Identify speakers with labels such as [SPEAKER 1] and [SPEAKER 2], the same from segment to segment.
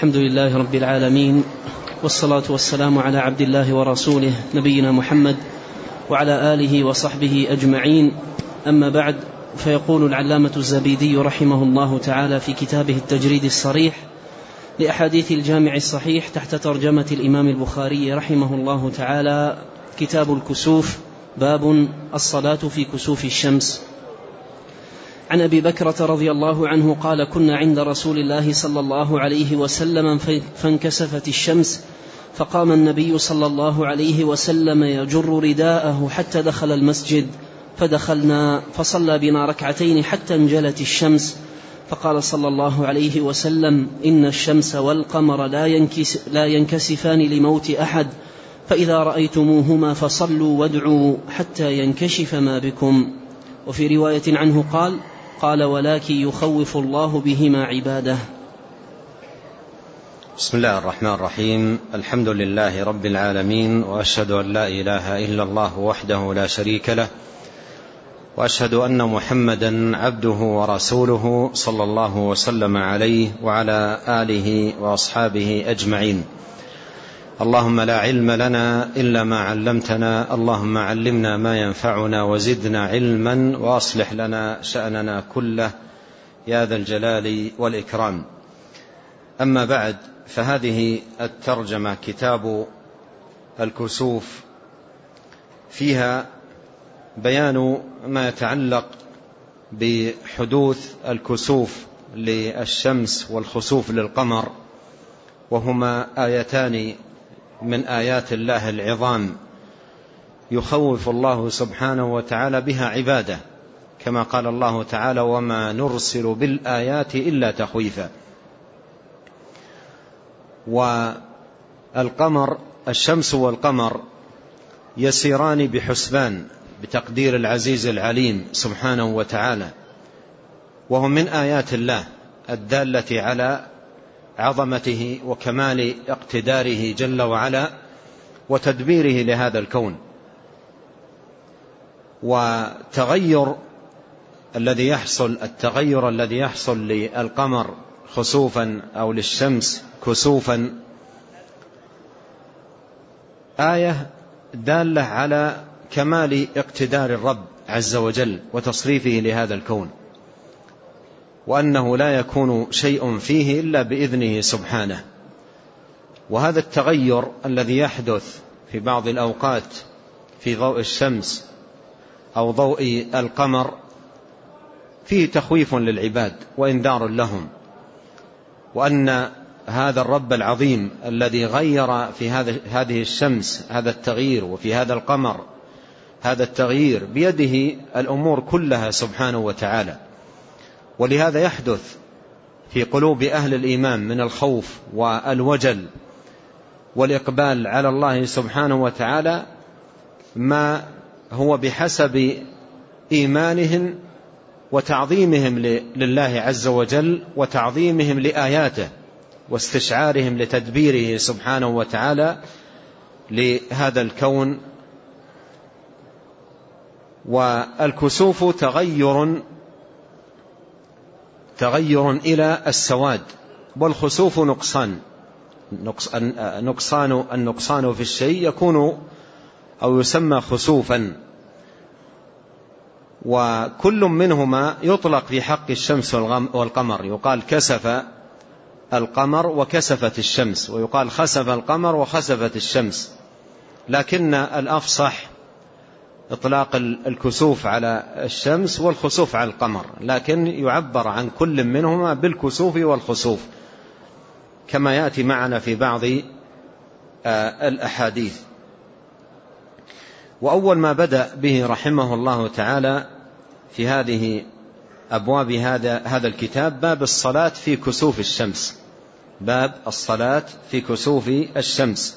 [SPEAKER 1] الحمد لله رب العالمين، والصلاة والسلام على عبد الله ورسوله نبينا محمد وعلى آله وصحبه أجمعين. أما بعد، فيقول العلامة الزبيدي رحمه الله تعالى في كتابه التجريد الصريح لأحاديث الجامع الصحيح تحت ترجمة الإمام البخاري رحمه الله تعالى: كتاب الكسوف، باب الصلاة في كسوف الشمس. عن أبي بكرة رضي الله عنه قال: كنا عند رسول الله صلى الله عليه وسلم فانكسفت الشمس، فقام النبي صلى الله عليه وسلم يجر رداءه حتى دخل المسجد، فدخلنا فصلى بنا ركعتين حتى انجلت الشمس، فقال صلى الله عليه وسلم: إن الشمس والقمر لا ينكسفان لموت أحد، فإذا رأيتموهما فصلوا وادعوا حتى ينكشف ما بكم. وفي رواية عنه قال: ولكن يخوف الله بهما عباده.
[SPEAKER 2] بسم الله الرحمن الرحيم. الحمد لله رب العالمين، وأشهد أن لا إله إلا الله وحده لا شريك له، وأشهد أن محمدا عبده ورسوله صلى الله وسلم عليه وعلى آله وأصحابه أجمعين. اللهم لا علم لنا إلا ما علمتنا، اللهم علمنا ما ينفعنا وزدنا علما، وأصلح لنا شأننا كله يا ذا الجلال والإكرام. أما بعد، فهذه الترجمة كتاب الكسوف فيها بيان ما يتعلق بحدوث الكسوف للشمس والخسوف للقمر، وهما آيتان من آيات الله العظام يخوف الله سبحانه وتعالى بها عباده، كما قال الله تعالى: وما نرسل بالآيات إلا تخويفا. والقمر، الشمس والقمر يسيران بحسبان بتقدير العزيز العليم سبحانه وتعالى، وهم من آيات الله الدالة على عظمته وكمال اقتداره جل وعلا وتدبيره لهذا الكون. والتغير الذي يحصل للقمر خسوفا أو للشمس كسوفا آية دالة على كمال اقتدار الرب عز وجل وتصريفه لهذا الكون، وأنه لا يكون شيء فيه إلا بإذنه سبحانه. وهذا التغير الذي يحدث في بعض الأوقات في ضوء الشمس أو ضوء القمر فيه تخويف للعباد وإنذار لهم، وأن هذا الرب العظيم الذي غير في هذه الشمس هذا التغيير، وفي هذا القمر هذا التغيير، بيده الأمور كلها سبحانه وتعالى. ولهذا يحدث في قلوب أهل الإيمان من الخوف والوجل والإقبال على الله سبحانه وتعالى ما هو بحسب إيمانهم وتعظيمهم لله عز وجل وتعظيمهم لآياته واستشعارهم لتدبيره سبحانه وتعالى لهذا الكون. والكسوف تغير إلى السواد، والخسوف النقصان في الشيء يكون أو يسمى خسوفا، وكل منهما يطلق في حق الشمس والقمر. يقال كسف القمر وكسفت الشمس، ويقال خسف القمر وخسفت الشمس، لكن الأفصح إطلاق الكسوف على الشمس والخسوف على القمر، لكن يعبر عن كل منهما بالكسوف والخسوف كما يأتي معنا في بعض الأحاديث. وأول ما بدأ به رحمه الله تعالى في هذه أبواب هذا الكتاب باب الصلاة في كسوف الشمس، باب الصلاة في كسوف الشمس.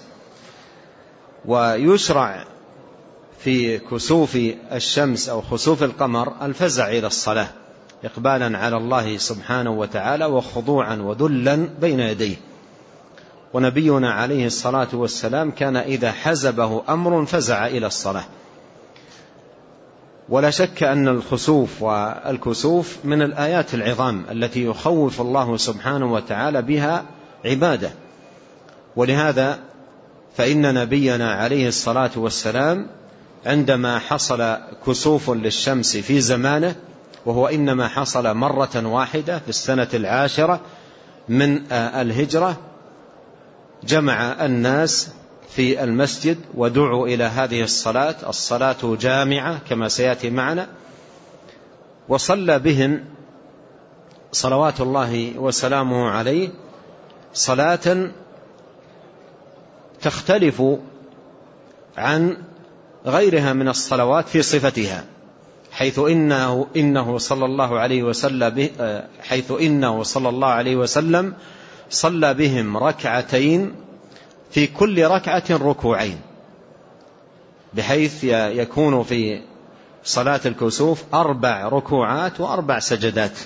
[SPEAKER 2] ويشرع في كسوف الشمس أو خسوف القمر الفزع إلى الصلاة إقبالا على الله سبحانه وتعالى وخضوعا وذلا بين يديه. ونبينا عليه الصلاة والسلام كان إذا حزبه أمر فزع إلى الصلاة. ولا شك أن الخسوف والكسوف من الآيات العظام التي يخوف الله سبحانه وتعالى بها عبادة. ولهذا فإن نبينا عليه الصلاة والسلام عندما حصل كسوف للشمس في زمانه، وهو إنما حصل مرة واحدة في السنة 10 من الهجرة، جمع الناس في المسجد ودعوا إلى هذه الصلاة جامعة كما سيأتي معنا، وصلى بهم صلوات الله وسلامه عليه صلاة تختلف عن غيرها من الصلوات في صفتها، حيث إنه صلى الله عليه وسلم صلى بهم ركعتين في كل ركعة ركوعين، بحيث يكون في صلاة الكسوف 4 ركوعات و4 سجدات.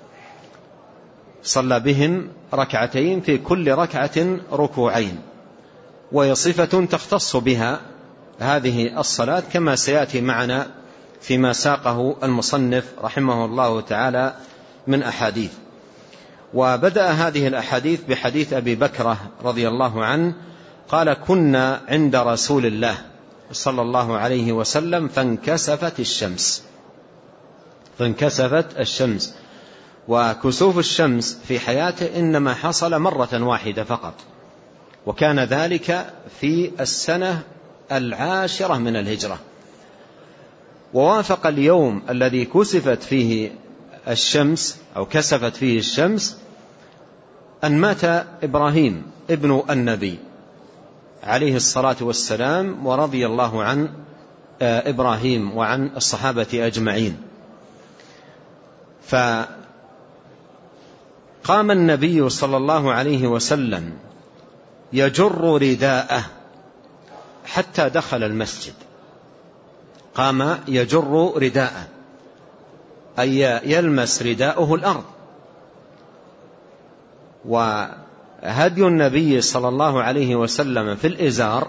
[SPEAKER 2] صلى بهم ركعتين في كل ركعة ركوعين، وهي صفة تختص بها هذه الصلاة كما سيأتي معنا فيما ساقه المصنف رحمه الله تعالى من أحاديث. وبدأ هذه الأحاديث بحديث أبي بكرة رضي الله عنه قال: كنا عند رسول الله صلى الله عليه وسلم فانكسفت الشمس. وكسوف الشمس في حياته إنما حصل مرة واحدة فقط، وكان ذلك في السنة 10 من الهجرة، ووافق اليوم الذي كسفت فيه الشمس أو كسفت فيه الشمس أن مات إبراهيم ابن النبي عليه الصلاة والسلام، ورضي الله عن إبراهيم وعن الصحابة أجمعين. فقام النبي صلى الله عليه وسلم يجر رداءه حتى دخل المسجد. قام يجر رداءه أي يلمس رداءه الأرض. وهدي النبي صلى الله عليه وسلم في الإزار،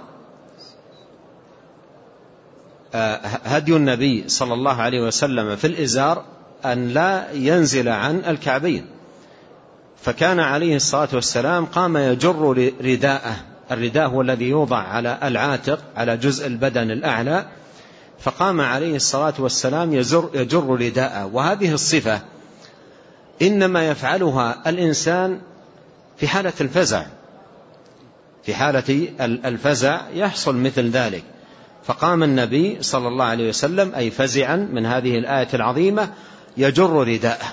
[SPEAKER 2] هدي النبي صلى الله عليه وسلم في الإزار أن لا ينزل عن الكعبين، فكان عليه الصلاة والسلام قام يجر رداءه. الرداء هو الذي يوضع على العاتق على جزء البدن الأعلى، فقام عليه الصلاة والسلام يجر رداءه. وهذه الصفة إنما يفعلها الإنسان في حالة الفزع، في حالة الفزع يحصل مثل ذلك. فقام النبي صلى الله عليه وسلم أي فزعا من هذه الآية العظيمة يجر رداءه.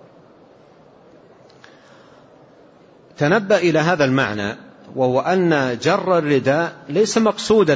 [SPEAKER 2] تنبأ إلى هذا المعنى، وهو أن جر الرداء ليس مقصودا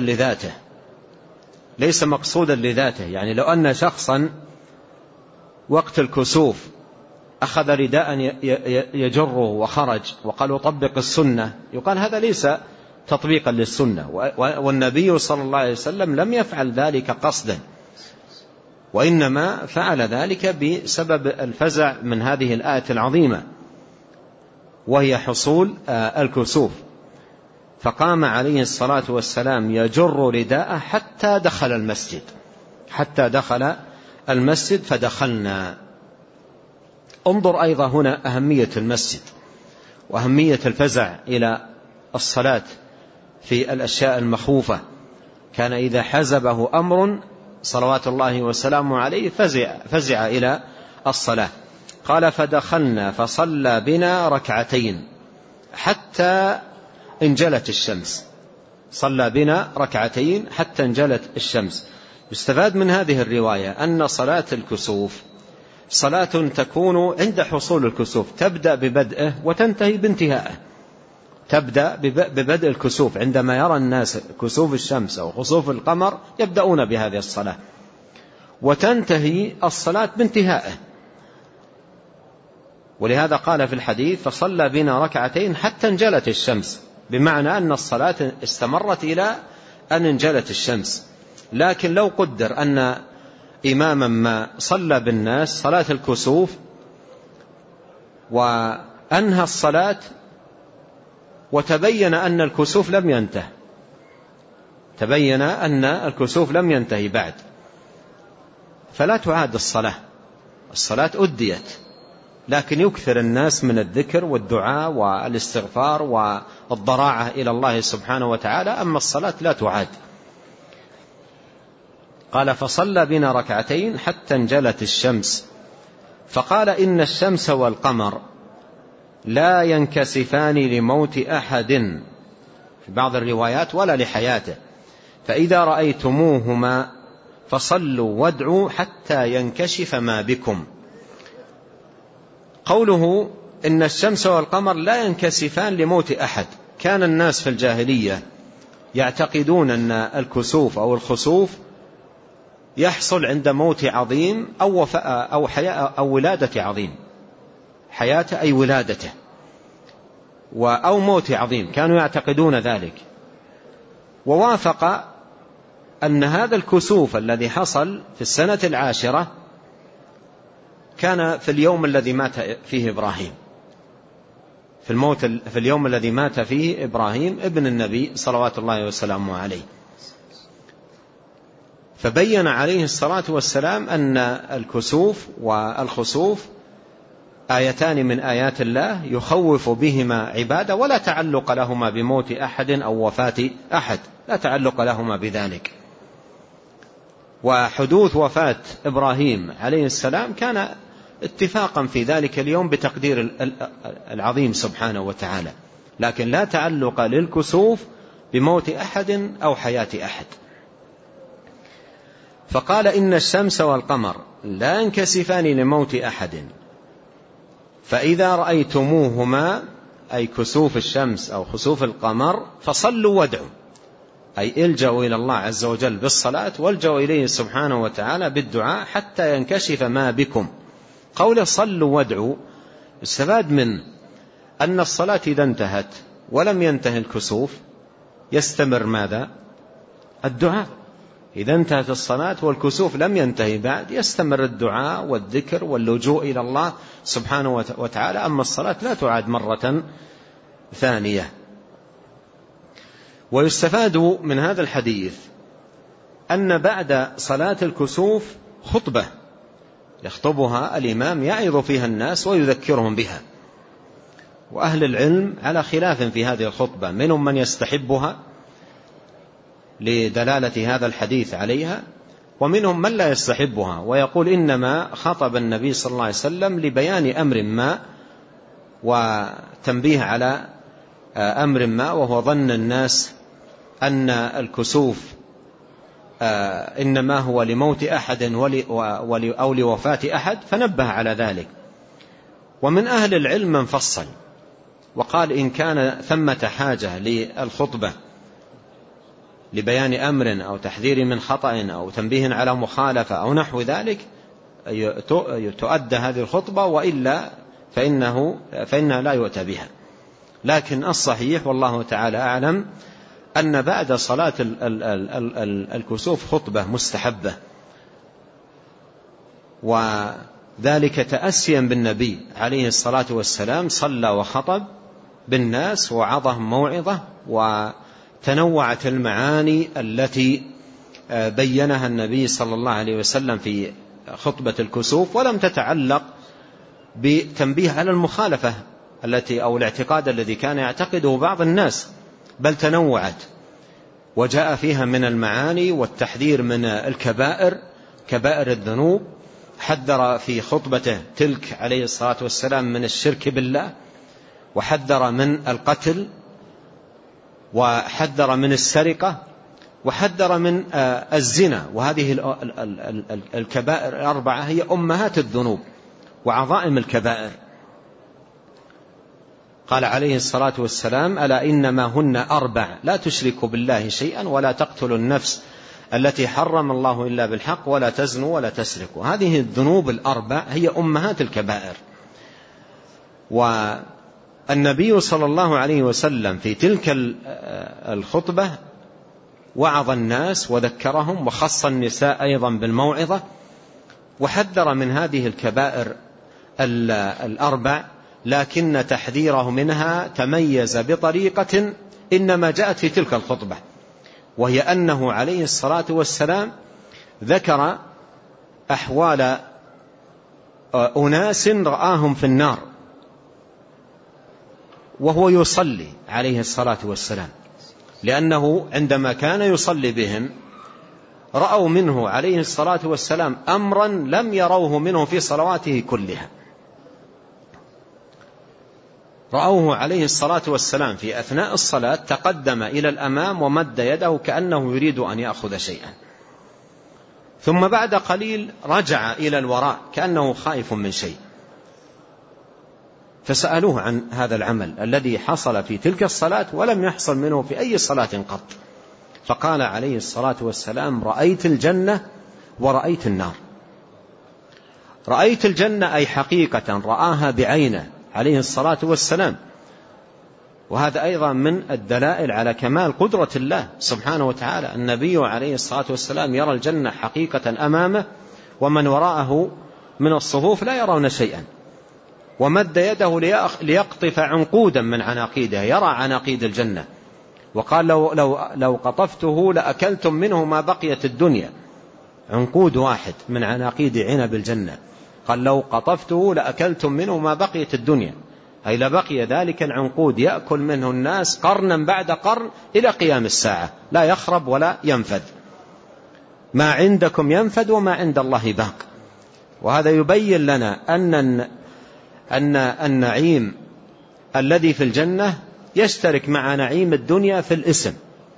[SPEAKER 2] لذاته، يعني لو أن شخصا وقت الكسوف أخذ رداء يجره وخرج وقالوا طبق السنة، يقال هذا ليس تطبيقا للسنة. والنبي صلى الله عليه وسلم لم يفعل ذلك قصدا، وإنما فعل ذلك بسبب الفزع من هذه الآية العظيمة، وهي حصول الكسوف. فقام عليه الصلاة والسلام يجر رداءه حتى دخل المسجد فدخلنا. انظر أيضا هنا أهمية المسجد وأهمية الفزع إلى الصلاة في الأشياء المخوفة. كان إذا حزبه أمر صلوات الله وسلامه عليه فزع إلى الصلاة. قال: فدخلنا فصلى بنا ركعتين حتى انجلت الشمس. صلى بنا ركعتين حتى انجلت الشمس. يستفاد من هذه الرواية أن صلاة الكسوف صلاة تكون عند حصول الكسوف، تبدأ ببدءه وتنتهي بانتهائه. تبدأ ببدء الكسوف، عندما يرى الناس كسوف الشمس أو خسوف القمر يبدأون بهذه الصلاة، وتنتهي الصلاة بانتهائه. ولهذا قال في الحديث: فصلى بنا ركعتين حتى انجلت الشمس، بمعنى أن الصلاة استمرت إلى أن انجلت الشمس. لكن لو قدر أن إماما ما صلى بالناس صلاة الكسوف وأنهى الصلاة وتبين أن الكسوف لم ينتهي بعد، فلا تعاد الصلاة أديت لكن يكثر الناس من الذكر والدعاء والاستغفار والضراعة إلى الله سبحانه وتعالى. أما الصلاة لا تعاد. قال فصلى بنا ركعتين حتى انجلت الشمس، فقال إن الشمس والقمر لا ينكسفان لموت أحد، في بعض الروايات ولا لحياته، فإذا رأيتموهما فصلوا وادعوا حتى ينكشف ما بكم. قوله إن الشمس والقمر لا ينكسفان لموت أحد، كان الناس في الجاهلية يعتقدون أن الكسوف أو الخسوف يحصل عند موت عظيم أو حياة أو ولادة عظيم، حياته أي ولادته، أو موت عظيم، كانوا يعتقدون ذلك. ووافق أن هذا الكسوف الذي حصل في السنة 10 كان في اليوم الذي مات فيه إبراهيم، في اليوم الذي مات فيه إبراهيم ابن النبي صلوات الله وسلامه عليه. فبين عليه الصلاة والسلام أن الكسوف والخسوف آيتان من آيات الله يخوف بهما عباده، ولا تعلق لهما بموت أحد أو وفاة أحد، لا تعلق لهما بذلك. وحدوث وفاة إبراهيم عليه السلام كان اتفاقا في ذلك اليوم بتقدير العظيم سبحانه وتعالى، لكن لا تعلق للكسوف بموت أحد أو حياة أحد. فقال إن الشمس والقمر لا ينكسفان لموت أحد، فإذا رأيتموهما أي كسوف الشمس أو خسوف القمر فصلوا وادعوا، أي الجأوا إلى الله عز وجل بالصلاة، والجأوا إليه سبحانه وتعالى بالدعاء حتى ينكشف ما بكم. قول صلوا وادعوا استفاد من أن الصلاة إذا انتهت ولم ينتهي الكسوف يستمر ماذا؟ الدعاء. إذا انتهت الصلاة والكسوف لم ينتهي بعد يستمر الدعاء والذكر واللجوء إلى الله سبحانه وتعالى. أما الصلاة لا تعاد مرة ثانية. ويستفاد من هذا الحديث أن بعد صلاة الكسوف خطبة يخطبها الإمام يعظ فيها الناس ويذكرهم بها، وأهل العلم على خلاف في هذه الخطبة، منهم من يستحبها لدلالة هذا الحديث عليها، ومنهم من لا يستحبها ويقول إنما خطب النبي صلى الله عليه وسلم لبيان أمر ما وتنبيه على أمر ما، وهو ظن الناس أن الكسوف إنما هو لموت أحد أو لوفاة أحد، فنبه على ذلك. ومن أهل العلم من فصل وقال إن كان ثمة حاجة للخطبة لبيان أمر أو تحذير من خطأ أو تنبيه على مخالفة أو نحو ذلك تؤدى هذه الخطبة، وإلا فإنها لا يؤتى بها. لكن الصحيح والله تعالى أعلم أن بعد صلاة الكسوف خطبة مستحبة، وذلك تأسيا بالنبي عليه الصلاة والسلام، صلى وخطب بالناس وعظهم موعظة، وتنوعت المعاني التي بينها النبي صلى الله عليه وسلم في خطبة الكسوف، ولم تتعلق بتنبيه على المخالفة التي أو الاعتقاد الذي كان يعتقده بعض الناس، بل تنوعت وجاء فيها من المعاني والتحذير من الكبائر، كبائر الذنوب. حذر في خطبته تلك عليه الصلاة والسلام من الشرك بالله، وحذر من القتل، وحذر من السرقة، وحذر من الزنا. وهذه الكبائر الأربعة هي أمهات الذنوب وعظائم الكبائر. قال عليه الصلاة والسلام ألا إنما هن 4 لا تشركوا بالله شيئا ولا تقتلوا النفس التي حرم الله إلا بالحق ولا تزنوا ولا تسرقوا. هذه الذنوب ال4 هي أمهات الكبائر. والنبي صلى الله عليه وسلم في تلك الخطبة وعظ الناس وذكرهم، وخص النساء أيضا بالموعظة، وحذر من هذه الكبائر ال4، لكن تحذيره منها تميز بطريقة إنما جاءت في تلك الخطبة، وهي أنه عليه الصلاة والسلام ذكر أحوال أناس رآهم في النار وهو يصلي عليه الصلاة والسلام، لأنه عندما كان يصلي بهم رأوا منه عليه الصلاة والسلام أمرا لم يروه منه في صلواته كلها. رأوه عليه الصلاة والسلام في أثناء الصلاة تقدم إلى الأمام ومد يده كأنه يريد أن يأخذ شيئا، ثم بعد قليل رجع إلى الوراء كأنه خائف من شيء، فسألوه عن هذا العمل الذي حصل في تلك الصلاة ولم يحصل منه في أي صلاة قط، فقال عليه الصلاة والسلام: رأيت الجنة ورأيت النار. رأيت الجنة أي حقيقة رآها بعينه عليه الصلاة والسلام، وهذا أيضا من الدلائل على كمال قدرة الله سبحانه وتعالى. النبي عليه الصلاة والسلام يرى الجنة حقيقة أمامه، ومن وراءه من الصفوف لا يرون شيئا، ومد يده ليقطف عنقودا من عناقيده، يرى عناقيد الجنة، وقال: لو قطفته لأكلتم منه ما بقيت الدنيا. عنقود واحد من عناقيد عنب الجنة، قال: لو قطفته لأكلتم منه ما بقيت الدنيا، أي لبقي ذلك العنقود يأكل منه الناس قرنا بعد قرن إلى قيام الساعة، لا يخرب ولا ينفد. ما عندكم ينفد وما عند الله باق. وهذا يبين لنا أن النعيم الذي في الجنة يشترك مع نعيم الدنيا في الاسم،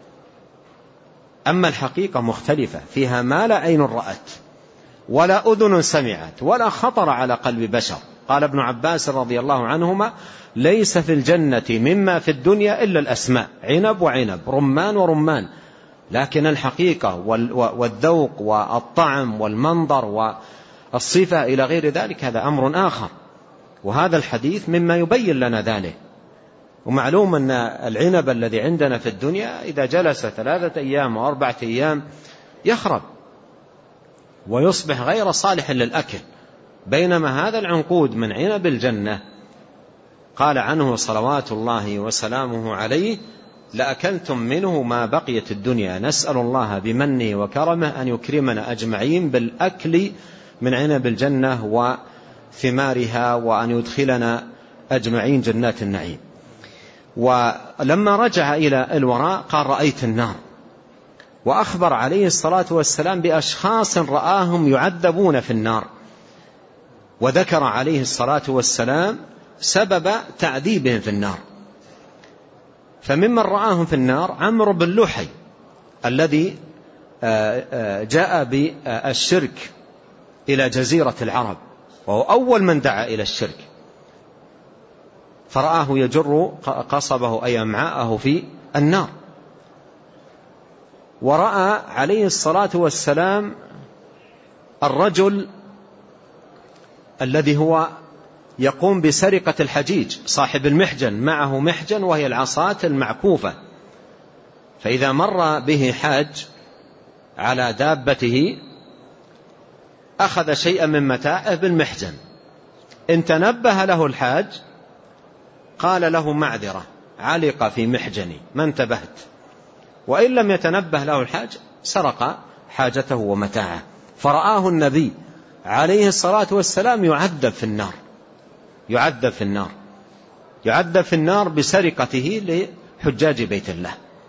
[SPEAKER 2] أما الحقيقة مختلفة، فيها ما لا عين رأت ولا أذن سمعت ولا خطر على قلب بشر. قال ابن عباس رضي الله عنهما: ليس في الجنة مما في الدنيا إلا الأسماء، عنب وعنب، رمان ورمان، لكن الحقيقة والذوق والطعم والمنظر والصفة إلى غير ذلك هذا أمر آخر. وهذا الحديث مما يبين لنا ذلك. ومعلوم أن العنب الذي عندنا في الدنيا إذا جلس 3 أيام و4 أيام يخرب ويصبح غير صالح للأكل، بينما هذا العنقود من عنب الجنة قال عنه صلوات الله وسلامه عليه: لأكلتم منه ما بقيت الدنيا. نسأل الله بمنه وكرمه أن يكرمنا أجمعين بالأكل من عنب الجنة وثمارها، وأن يدخلنا أجمعين جنات النعيم. ولما رجع إلى الوراء قال: رأيت النار، وأخبر عليه الصلاة والسلام بأشخاص رآهم يعذبون في النار، وذكر عليه الصلاة والسلام سبب تعذيبهم في النار. فممن رآهم في النار عمرو بن لحي الذي جاء بالشرك إلى جزيرة العرب، وهو أول من دعا إلى الشرك، فرآه يجر قصبه أي أمعاءه في النار. ورأى عليه الصلاة والسلام الرجل الذي هو يقوم بسرقة الحجيج، صاحب المحجن، معه محجن وهي العصاة المعكوفة، فإذا مر به حاج على دابته أخذ شيئا من متاعه بالمحجن، إن تنبه له الحاج قال له: معذرة، علق في محجني ما انتبهت. وإن لم يتنبه له الحاج سرق حاجته ومتاعه. فرآه النبي عليه الصلاة والسلام يعذب في النار، يعذب في النار بسرقته لحجاج بيت الله.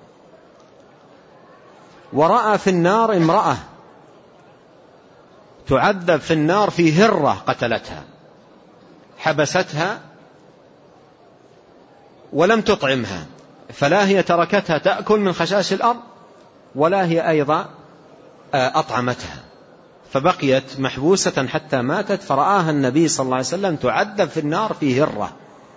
[SPEAKER 2] ورأى في النار امرأة تعذب في النار في هرة قتلتها، حبستها ولم تطعمها، فلا هي تركتها تأكل من خشاش الأرض ولا هي أيضا أطعمتها، فبقيت محبوسة حتى ماتت. فرآها النبي صلى الله عليه وسلم تعذب في النار في هرة،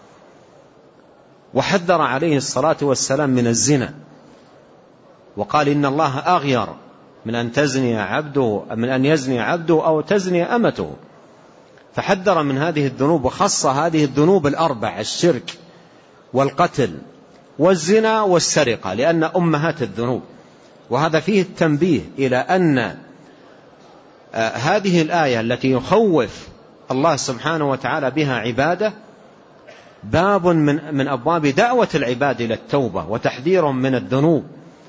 [SPEAKER 2] وحذر عليه الصلاة والسلام من الزنا، وقال: إن الله أغير من أن يزني عبده أو تزني أمته. فحذر من هذه الذنوب، وخص هذه الذنوب الأربع: الشرك والقتل والزنا والسرقة، لأن أمهات الذنوب. وهذا فيه التنبيه إلى أن هذه الآية التي يخوف الله سبحانه وتعالى بها عباده باب من أبواب دعوة العباد إلى التوبة وتحذيرهم من الذنوب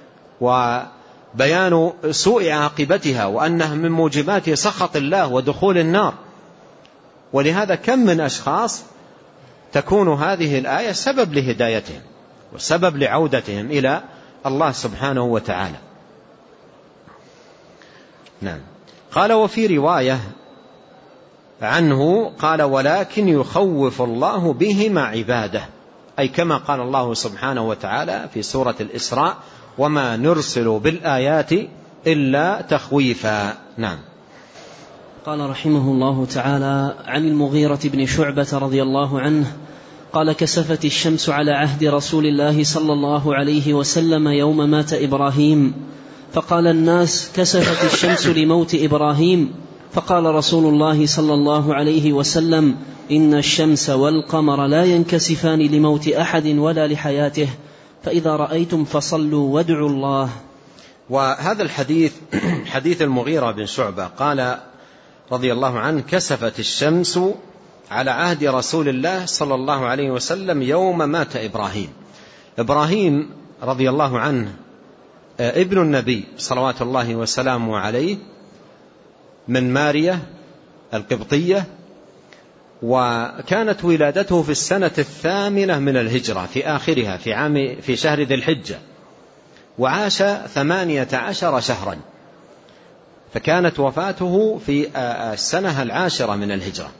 [SPEAKER 2] وبيان سوء عاقبتها، وأنها من موجبات سخط الله ودخول النار. ولهذا كم من أشخاص تكون هذه الآية سبب لهدايتهم وسبب لعودتهم إلى الله سبحانه وتعالى. نعم. قال وفي رواية عنه قال ولكن يخوف الله بهما عباده، أي كما قال الله سبحانه وتعالى في سورة الإسراء وما نرسل بالآيات إلا تخويفا. نعم.
[SPEAKER 1] قال رحمه الله تعالى عن المغيرة بن شعبة رضي الله عنه قال كسفت الشمس على عهد رسول الله صلى الله عليه وسلم يوم مات إبراهيم، فقال الناس كسفت الشمس لموت إبراهيم، فقال رسول الله صلى الله عليه وسلم إن الشمس والقمر لا ينكسفان لموت أحد ولا لحياته، فإذا رأيتم فصلوا وادعوا الله.
[SPEAKER 2] وهذا الحديث حديث المغيرة بن شعبة قال رضي الله عنه كسفت الشمس على عهد رسول الله صلى الله عليه وسلم يوم مات إبراهيم. إبراهيم رضي الله عنه ابن النبي صلوات الله وسلامه عليه من مارية القبطية، وكانت ولادته في السنة 8 من الهجرة في آخرها في شهر ذي الحجة، وعاش 18 شهرا، فكانت وفاته في السنة 10 من الهجرة،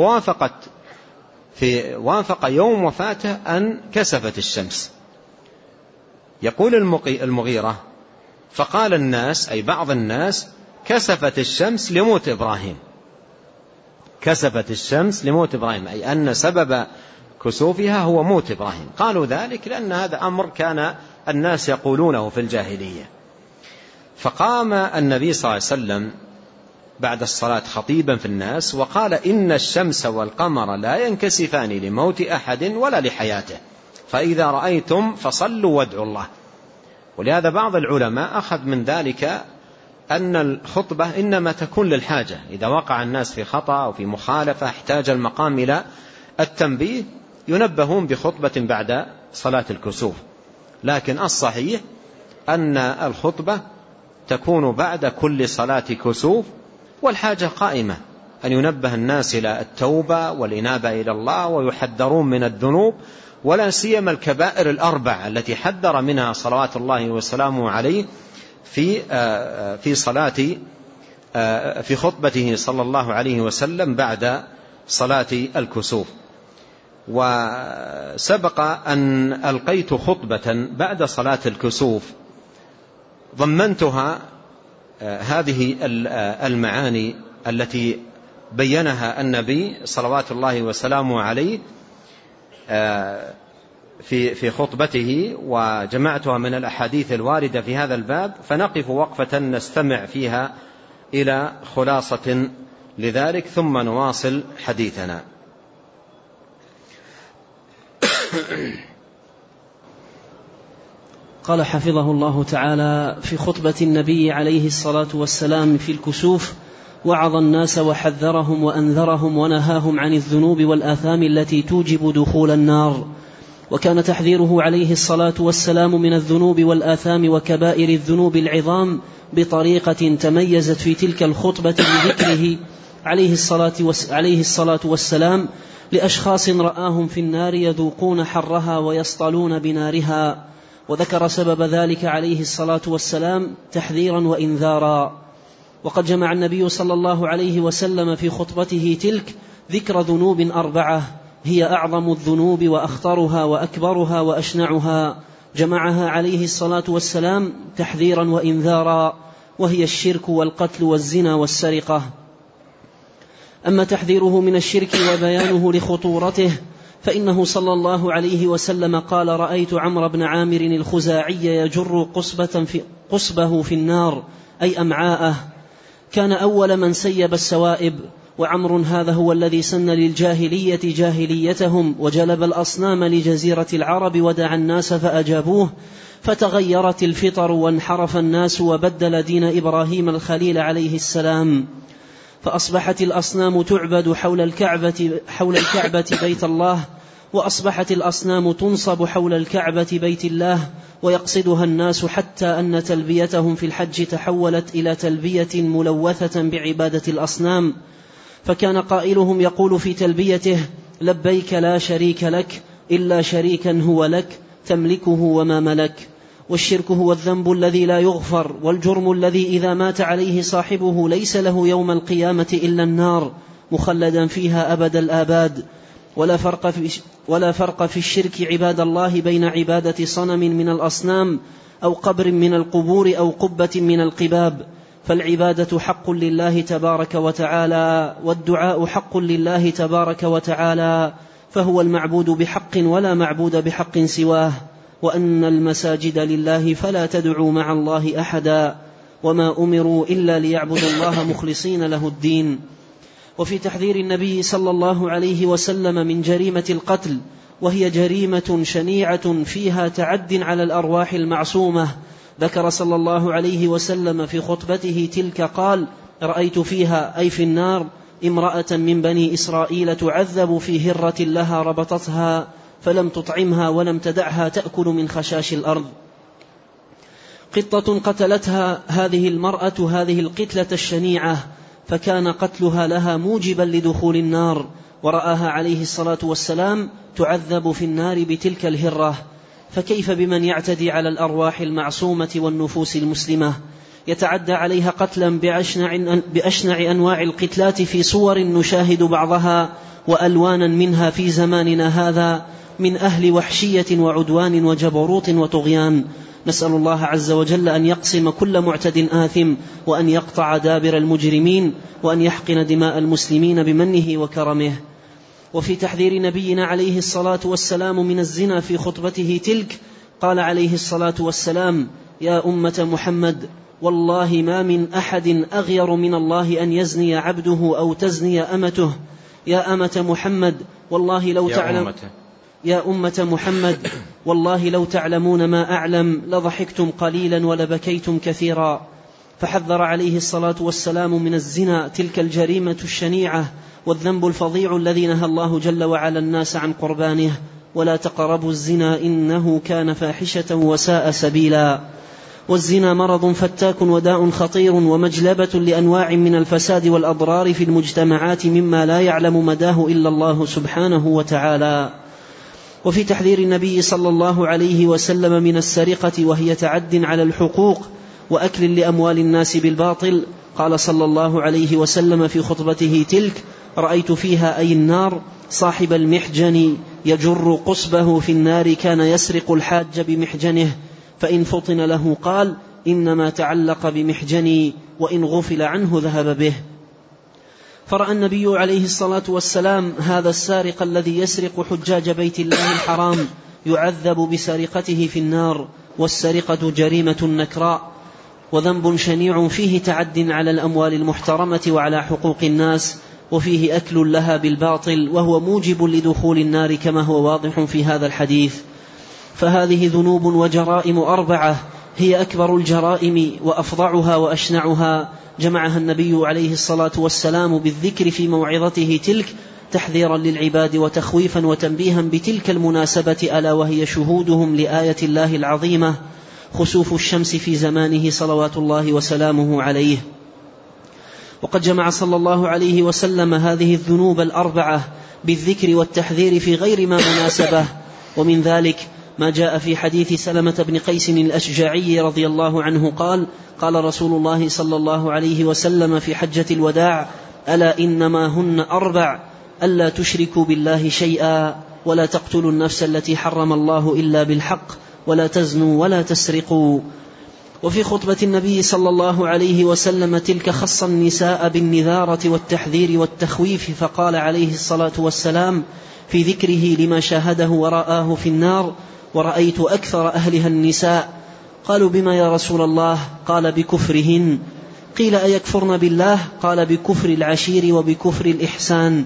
[SPEAKER 2] ووافق يوم وفاته أن كسفت الشمس. يقول المغيرة فقال الناس أي بعض الناس كسفت الشمس لموت إبراهيم، كسفت الشمس لموت إبراهيم، أي أن سبب كسوفها هو موت إبراهيم. قالوا ذلك لأن هذا أمر كان الناس يقولونه في الجاهلية. فقام النبي صلى الله عليه وسلم بعد الصلاة خطيبا في الناس وقال إن الشمس والقمر لا ينكسفان لموت أحد ولا لحياته، فإذا رأيتم فصلوا وادعوا الله. ولهذا بعض العلماء أخذ من ذلك أن الخطبة إنما تكون للحاجة، إذا وقع الناس في خطأ أو في مخالفة احتاج المقام إلى التنبيه ينبهون بخطبة بعد صلاة الكسوف. لكن الصحيح أن الخطبة تكون بعد كل صلاة كسوف، والحاجة قائمة أن ينبه الناس إلى التوبة والإنابة إلى الله ويحذرون من الذنوب، ولا سيما الكبائر الأربع التي حذر منها صلوات الله وسلامه عليه في خطبته صلى الله عليه وسلم بعد صلاة الكسوف. وسبق أن ألقيت خطبة بعد صلاة الكسوف ضمنتها هذه المعاني التي بينها النبي صلوات الله وسلامه عليه في خطبته، وجمعتها من الأحاديث الواردة في هذا الباب، فنقف وقفة نستمع فيها إلى خلاصة لذلك ثم نواصل حديثنا.
[SPEAKER 1] قال حفظه الله تعالى في خطبة النبي عليه الصلاة والسلام في الكسوف وعظ الناس وحذرهم وأنذرهم ونهاهم عن الذنوب والآثام التي توجب دخول النار. وكان تحذيره عليه الصلاة والسلام من الذنوب والآثام وكبائر الذنوب العظام بطريقة تميزت في تلك الخطبة بذكره عليه الصلاة والسلام لأشخاص رآهم في النار يذوقون حرها ويصطلون بنارها، وذكر سبب ذلك عليه الصلاة والسلام تحذيرا وإنذارا. وقد جمع النبي صلى الله عليه وسلم في خطبته تلك ذكر ذنوب 4 هي أعظم الذنوب وأخطرها وأكبرها وأشنعها، جمعها عليه الصلاة والسلام تحذيرا وإنذارا، وهي الشرك والقتل والزنا والسرقة. أما تحذيره من الشرك وبيانه لخطورته فإنه صلى الله عليه وسلم قال رأيت عمرو بن عامر الخزاعي يجر قصبه في النار أي أمعاءه، كان أول من سيب السوائب، وعمر هذا هو الذي سن للجاهلية جاهليتهم وجلب الأصنام لجزيرة العرب ودعا الناس فأجابوه، فتغيرت الفطر وانحرف الناس وبدل دين إبراهيم الخليل عليه السلام، فأصبحت الأصنام تعبد حول الكعبة بيت الله، وأصبحت الأصنام تنصب حول الكعبة بيت الله ويقصدها الناس، حتى أن تلبيتهم في الحج تحولت إلى تلبية ملوثة بعبادة الأصنام، فكان قائلهم يقول في تلبيته: لبيك لا شريك لك إلا شريكا هو لك تملكه وما ملك. والشرك هو الذنب الذي لا يغفر، والجرم الذي إذا مات عليه صاحبه ليس له يوم القيامة إلا النار مخلدا فيها أبد الآباد. ولا فرق في الشرك عباد الله بين عبادة صنم من الأصنام أو قبر من القبور أو قبة من القباب، فالعبادة حق لله تبارك وتعالى، والدعاء حق لله تبارك وتعالى، فهو المعبود بحق ولا معبود بحق سواه. وأن المساجد لله فلا تدعوا مع الله أحدا، وما أمروا إلا ليعبدوا الله مخلصين له الدين. وفي تحذير النبي صلى الله عليه وسلم من جريمة القتل، وهي جريمة شنيعة فيها تعد على الأرواح المعصومة، ذكر صلى الله عليه وسلم في خطبته تلك قال: رأيت فيها أي في النار امرأة من بني إسرائيل تعذب في هرة لها ربطتها فلم تطعمها ولم تدعها تأكل من خشاش الأرض. قطة قتلتها هذه المرأة هذه القتلة الشنيعة، فكان قتلها لها موجبا لدخول النار، ورآها عليه الصلاة والسلام تعذب في النار بتلك الهرة، فكيف بمن يعتدي على الأرواح المعصومة والنفوس المسلمة، يتعدى عليها قتلا بأشنع أنواع القتلات في صور نشاهد بعضها وألوانا منها في زماننا هذا من أهل وحشية وعدوان وجبروت وطغيان. نسأل الله عز وجل أن يقسم كل معتد آثم، وأن يقطع دابر المجرمين، وأن يحقن دماء المسلمين بمنه وكرمه. وفي تحذير نبينا عليه الصلاة والسلام من الزنا في خطبته تلك قال عليه الصلاة والسلام: يا أمة محمد، والله ما من أحد أغير من الله أن يزني عبده أو تزني أمته. يا أمة محمد والله لو تعلم يا أمة محمد والله لو تعلمون ما أعلم لضحكتم قليلا ولبكيتم كثيرا. فحذر عليه الصلاة والسلام من الزنا، تلك الجريمة الشنيعة والذنب الفظيع الذي نهى الله جل وعلا الناس عن قربانه: ولا تقربوا الزنا إنه كان فاحشة وساء سبيلا. والزنا مرض فتاك وداء خطير ومجلبة لأنواع من الفساد والأضرار في المجتمعات مما لا يعلم مداه إلا الله سبحانه وتعالى. وفي تحذير النبي صلى الله عليه وسلم من السرقة، وهي تعد على الحقوق وأكل لأموال الناس بالباطل، قال صلى الله عليه وسلم في خطبته تلك: رأيت فيها أي النار صاحب المحجن يجر قصبه في النار، كان يسرق الحاج بمحجنه، فإن فطن له قال: إنما تعلق بمحجني، وإن غفل عنه ذهب به. فرأى النبي عليه الصلاة والسلام هذا السارق الذي يسرق حجاج بيت الله الحرام يعذب بسرقته في النار، والسرقة جريمة نكراء وذنب شنيع فيه تعد على الأموال المحترمة وعلى حقوق الناس، وفيه أكل لها بالباطل، وهو موجب لدخول النار كما هو واضح في هذا الحديث. فهذه ذنوب وجرائم 4 هي أكبر الجرائم وأفظعها وأشنعها، جمعها النبي عليه الصلاة والسلام بالذكر في موعظته تلك تحذيرا للعباد وتخويفا وتنبيها بتلك المناسبة، ألا وهي شهودهم لآية الله العظيمة خسوف الشمس في زمانه صلوات الله وسلامه عليه. وقد جمع صلى الله عليه وسلم هذه الذنوب 4 بالذكر والتحذير في غير ما مناسبة. ومن ذلك ما جاء في حديث سلمة بن قيس الأشجعي رضي الله عنه قال: قال رسول الله صلى الله عليه وسلم في حجة الوداع: ألا إنما هن 4: ألا تشركوا بالله شيئا، ولا تقتلوا النفس التي حرم الله إلا بالحق، ولا تزنوا، ولا تسرقوا. وفي خطبة النبي صلى الله عليه وسلم تلك خص النساء بالنذارة والتحذير والتخويف، فقال عليه الصلاة والسلام في ذكره لما شاهده ورآه في النار: ورأيت أكثر أهلها النساء. قالوا: بما يا رسول الله؟ قال: بكفرهن. قيل: أيكفرن بالله؟ قال: بكفر العشير وبكفر الإحسان.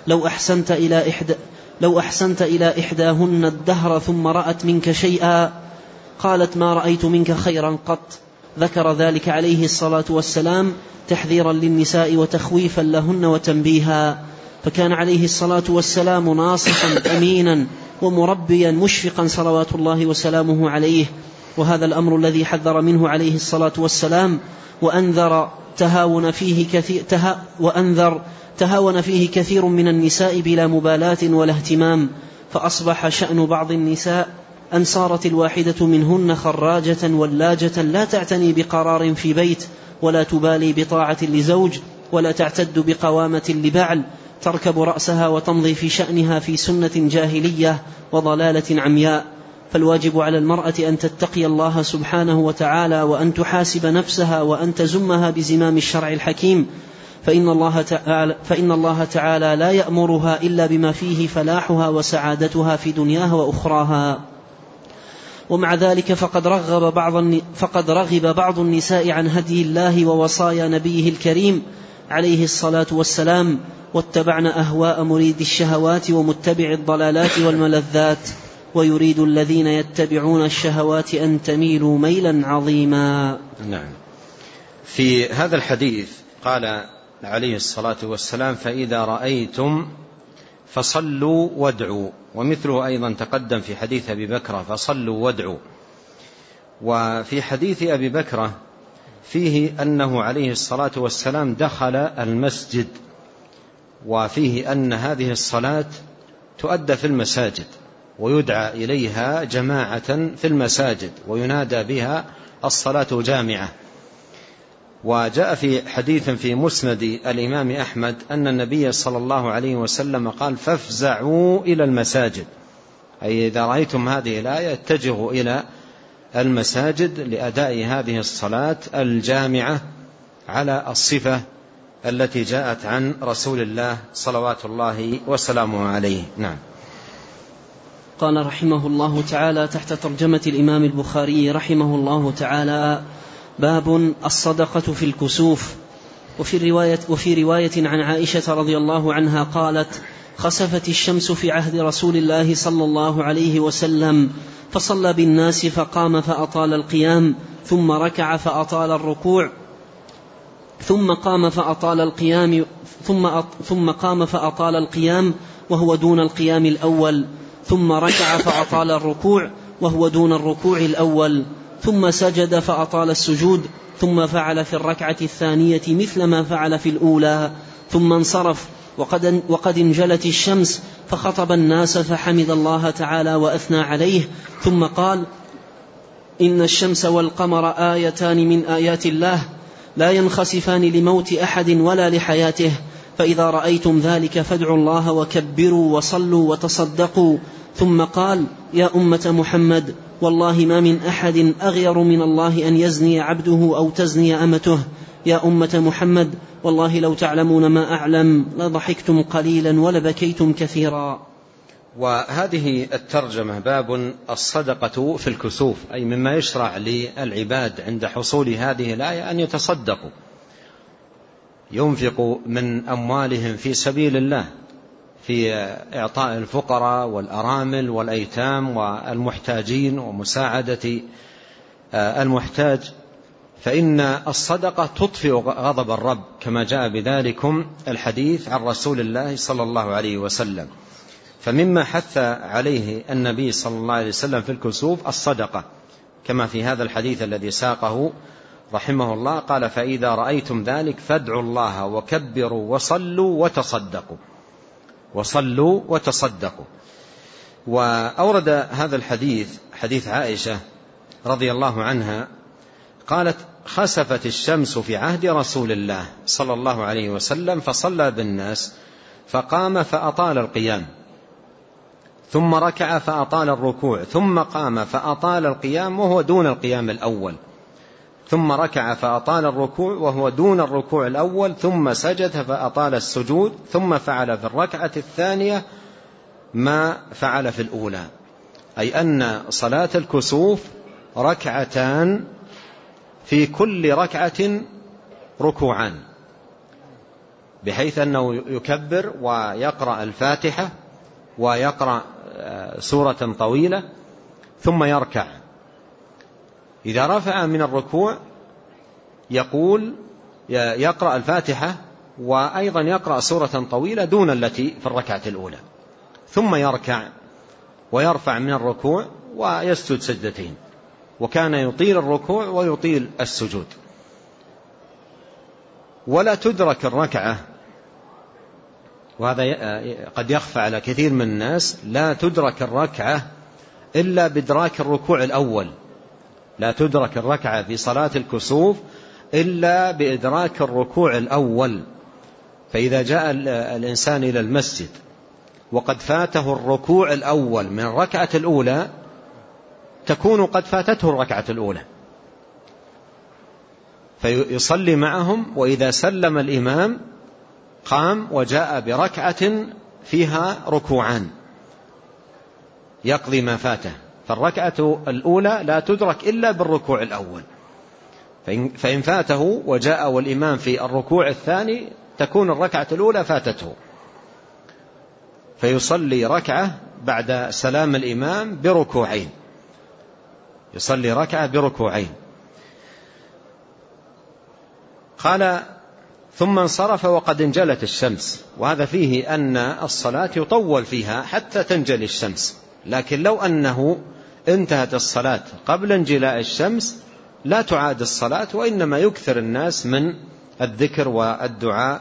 [SPEAKER 1] لو أحسنت إلى إحداهن الدهر ثم رأت منك شيئا قالت: ما رأيت منك خيرا قط. ذكر ذلك عليه الصلاة والسلام تحذيرا للنساء وتخويفا لهن وتنبيها، فكان عليه الصلاة والسلام ناصحا أمينا ومربيا مشفقا صلوات الله وسلامه عليه. وهذا الأمر الذي حذر منه عليه الصلاة والسلام وأنذر تهاون فيه كثير من النساء بلا مبالاة ولا اهتمام، فأصبح شأن بعض النساء أن صارت الواحدة منهن خراجة ولاجة لا تعتني بقرار في بيت، ولا تبالي بطاعة لزوج، ولا تعتد بقوامة لبعل، تركب رأسها وتمضي في شأنها في سنة جاهلية وضلالة عمياء. فالواجب على المرأة أن تتقي الله سبحانه وتعالى، وأن تحاسب نفسها، وأن تزمها بزمام الشرع الحكيم، فإن الله تعالى لا يأمرها إلا بما فيه فلاحها وسعادتها في دنياها وأخراها. ومع ذلك فقد رغب بعض النساء عن هدي الله ووصايا نبيه الكريم عليه الصلاة والسلام، واتبعن أهواء مريد الشهوات ومتبع الضلالات والملذات، ويريد الذين يتبعون الشهوات أن تميلوا ميلا عظيما.
[SPEAKER 2] نعم. في هذا الحديث قال عليه الصلاة والسلام: فإذا رأيتم فصلوا وادعوا، ومثله أيضا تقدم في حديث أبي بكرة: فصلوا وادعوا. وفي حديث أبي بكرة فيه أنه عليه الصلاة والسلام دخل المسجد، وفيه أن هذه الصلاة تؤدى في المساجد ويدعى إليها جماعة في المساجد وينادى بها الصلاة جامعة. وجاء في حديث في مسند الإمام أحمد أن النبي صلى الله عليه وسلم قال: فافزعوا إلى المساجد، أي إذا رأيتم هذه الآية اتجهوا إلى المساجد لأداء هذه الصلاة الجامعة على الصفة التي جاءت عن رسول الله صلوات الله وسلامه عليه. نعم.
[SPEAKER 1] قال رحمه الله تعالى تحت ترجمة الإمام البخاري رحمه الله تعالى: باب الصدقة في الكسوف. وفي رواية عن عائشة رضي الله عنها قالت: خسفت الشمس في عهد رسول الله صلى الله عليه وسلم، فصلى بالناس فقام فأطال القيام، ثم ركع فأطال الركوع، ثم قام فأطال القيام وهو دون القيام الأول، ثم ركع فأطال الركوع وهو دون الركوع الأول، ثم سجد فأطال السجود، ثم فعل في الركعة الثانية مثل ما فعل في الأولى، ثم انصرف وقد انجلت الشمس، فخطب الناس فحمد الله تعالى وأثنى عليه، ثم قال: إن الشمس والقمر آيتان من آيات الله لا ينخسفان لموت أحد ولا لحياته، فإذا رأيتم ذلك فادعوا الله وكبروا وصلوا وتصدقوا. ثم قال: يا أمة محمد، والله ما من أحد أغير من الله أن يزني عبده أو تزني أمته. يا أمة محمد، والله لو تعلمون ما أعلم لضحكتم قليلا ولبكيتم كثيرا.
[SPEAKER 2] وهذه الترجمة باب الصدقة في الكسوف، أي مما يشرع للعباد عند حصول هذه الآية أن يتصدقوا، ينفقوا من أموالهم في سبيل الله في إعطاء الفقراء والأرامل والأيتام والمحتاجين ومساعدة المحتاج، فإن الصدقة تطفئ غضب الرب كما جاء بذلكم الحديث عن رسول الله صلى الله عليه وسلم. فمما حث عليه النبي صلى الله عليه وسلم في الكسوف الصدقة، كما في هذا الحديث الذي ساقه رحمه الله قال: فإذا رأيتم ذلك فادعوا الله وكبروا وصلوا وتصدقوا. وأورد هذا الحديث حديث عائشة رضي الله عنها قالت: خسفت الشمس في عهد رسول الله صلى الله عليه وسلم، فصلى بالناس فقام فأطال القيام، ثم ركع فأطال الركوع، ثم قام فأطال القيام وهو دون القيام الأول، ثم ركع فأطال الركوع وهو دون الركوع الأول، ثم سجد فأطال السجود، ثم فعل في الركعة الثانية ما فعل في الأولى، أي أن صلاة الكسوف ركعتان، في كل ركعة ركوعان، بحيث أنه يكبر ويقرأ الفاتحة ويقرأ سورة طويلة ثم يركع. إذا رفع من الركوع يقرأ الفاتحة وأيضا يقرأ سورة طويلة دون التي في الركعة الأولى، ثم يركع ويرفع من الركوع ويسجد سجدتين، وكان يطيل الركوع ويطيل السجود. ولا تدرك الركعة، وهذا قد يخفى على كثير من الناس، لا تدرك الركعة إلا بإدراك الركوع الأول. لا تدرك الركعة في صلاة الكسوف إلا بإدراك الركوع الأول. فإذا جاء الإنسان إلى المسجد وقد فاته الركوع الأول من الركعة الأولى، تكون قد فاتته الركعة الأولى، فيصلي معهم، وإذا سلم الإمام قام وجاء بركعة فيها ركوعان يقضي ما فاته. فالركعة الأولى لا تدرك إلا بالركوع الأول، فإن فاته وجاء والإمام في الركوع الثاني تكون الركعة الأولى فاتته، فيصلي ركعة بعد سلام الإمام بركوعين، يصلي ركعة بركوعين. قال ثم انصرف وقد انجلت الشمس، وهذا فيه أن الصلاة يطول فيها حتى تنجلي الشمس، لكن لو أنه انتهت الصلاة قبل انجلاء الشمس لا تعاد الصلاة، وإنما يكثر الناس من الذكر والدعاء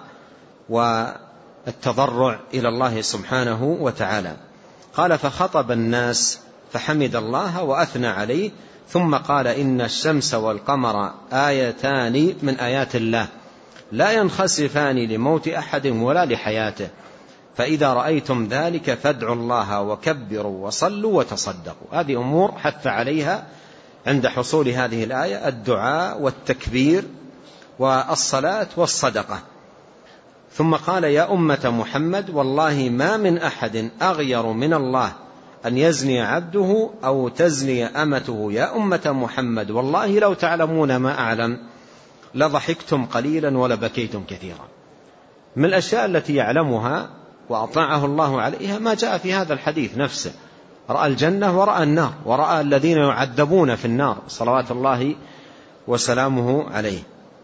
[SPEAKER 2] والتضرع إلى الله سبحانه وتعالى. قال فخطب الناس فحمد الله وأثنى عليه، ثم قال إن الشمس والقمر آيتان من آيات الله لا ينخسفان لموت أحد ولا لحياته، فإذا رأيتم ذلك فادعوا الله وكبروا وصلوا وتصدقوا. هذه أمور حث عليها عند حصول هذه الآية: الدعاء والتكبير والصلاة والصدقة. ثم قال يا أمة محمد والله ما من أحد أغير من الله أن يزني عبده أو تزني أمته. يا أمة محمد والله لو تعلمون ما أعلم لضحكتم قليلا ولبكيتم كثيرا. من الأشياء التي يعلمها وأطاعه الله عليها ما جاء في هذا الحديث نفسه: رأى الجنة ورأى النار، ورأى الذين يعذبون في النار صلوات الله وسلامه عليه.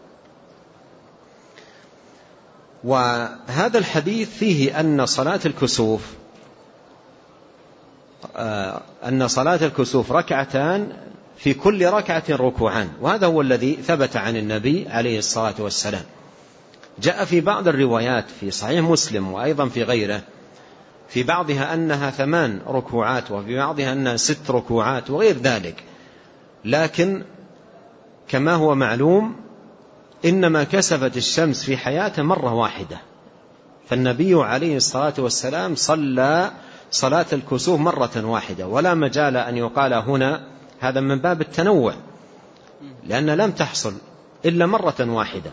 [SPEAKER 2] وهذا الحديث فيه أن صلاة الكسوف ركعتان في كل ركعة ركوعان، وهذا هو الذي ثبت عن النبي عليه الصلاة والسلام. جاء في بعض الروايات في صحيح مسلم وأيضا في غيره في بعضها أنها 8 ركوعات، وفي بعضها أنها 6 ركوعات وغير ذلك، لكن كما هو معلوم إنما كسفت الشمس في حياته مرة واحدة، فالنبي عليه الصلاة والسلام صلى صلاة الكسوف مرة واحدة، ولا مجال أن يقال هنا هذا من باب التنوع، لأن لم تحصل إلا مرة واحدة،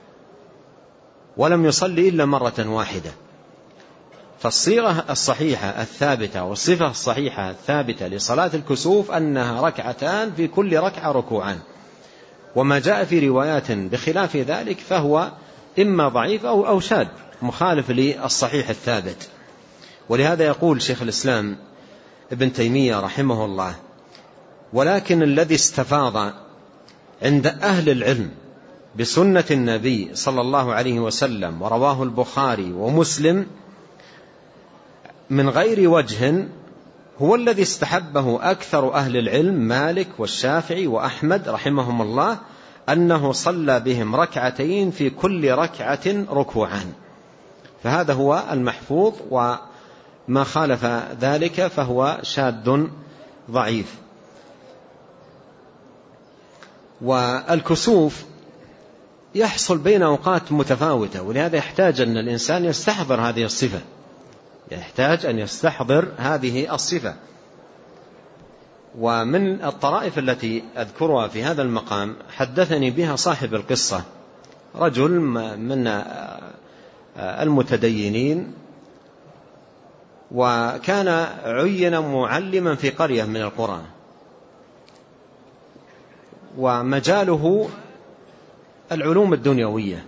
[SPEAKER 2] ولم يصلي إلا مرة واحدة. فالصيغة الصحيحة الثابتة والصفة الصحيحة الثابتة لصلاة الكسوف أنها ركعتان في كل ركعة ركوعان، وما جاء في روايات بخلاف ذلك فهو إما ضعيف أو شاذ مخالف للصحيح الثابت. ولهذا يقول شيخ الإسلام ابن تيمية رحمه الله: ولكن الذي استفاض عند أهل العلم بسنة النبي صلى الله عليه وسلم ورواه البخاري ومسلم من غير وجه هو الذي استحبه أكثر أهل العلم مالك والشافعي وأحمد رحمهم الله، أنه صلى بهم ركعتين في كل ركعة ركوعان. فهذا هو المحفوظ، وما خالف ذلك فهو شاذ ضعيف. والكسوف يحصل بين أوقات متفاوتة، ولهذا يحتاج أن الإنسان يستحضر هذه الصفة، يحتاج أن يستحضر هذه الصفة. ومن الطرائف التي أذكرها في هذا المقام حدثني بها صاحب القصة، رجل من المتدينين، وكان عين معلما في قرية من القرى، ومجاله العلوم الدنيوية،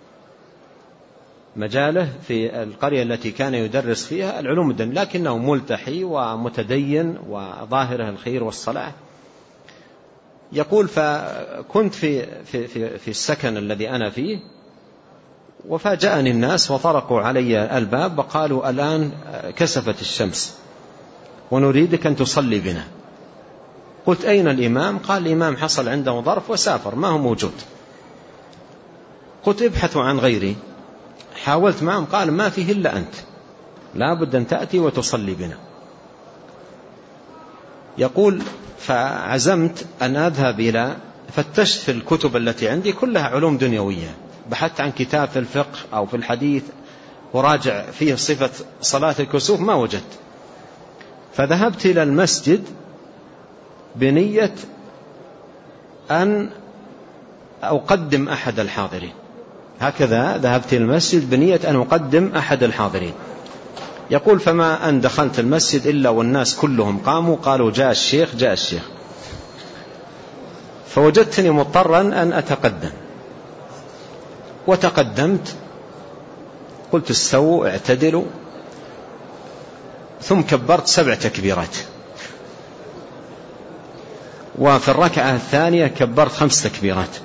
[SPEAKER 2] مجاله في القرية التي كان يدرس فيها العلوم الدنيوية، لكنه ملتحي ومتدين وظاهره الخير والصلاح. يقول: فكنت في السكن الذي أنا فيه، وفاجأني الناس وطرقوا علي الباب وقالوا: الآن كسفت الشمس ونريدك أن تصلي بنا. قلت: أين الإمام؟ قال: الإمام حصل عنده ظرف وسافر، ما هو موجود. قلت ابحثوا عن غيري، حاولت معهم قال ما فيه إلا أنت، لا بد أن تأتي وتصلي بنا. يقول فعزمت أن أذهب فتشت في الكتب التي عندي كلها علوم دنيوية، بحثت عن كتاب في الفقه أو في الحديث وراجع فيه صفة صلاة الكسوف ما وجدت، فذهبت إلى المسجد بنية أن أقدم أحد الحاضرين، هكذا ذهبت إلى المسجد بنية أن أقدم أحد الحاضرين. يقول فما أن دخلت المسجد إلا والناس كلهم قاموا قالوا جاء الشيخ جاء الشيخ، فوجدتني مضطرا أن أتقدم، وتقدمت قلت استووا اعتدلوا، ثم كبرت 7 تكبيرات، وفي الركعة الثانية كبرت 5 تكبيرات،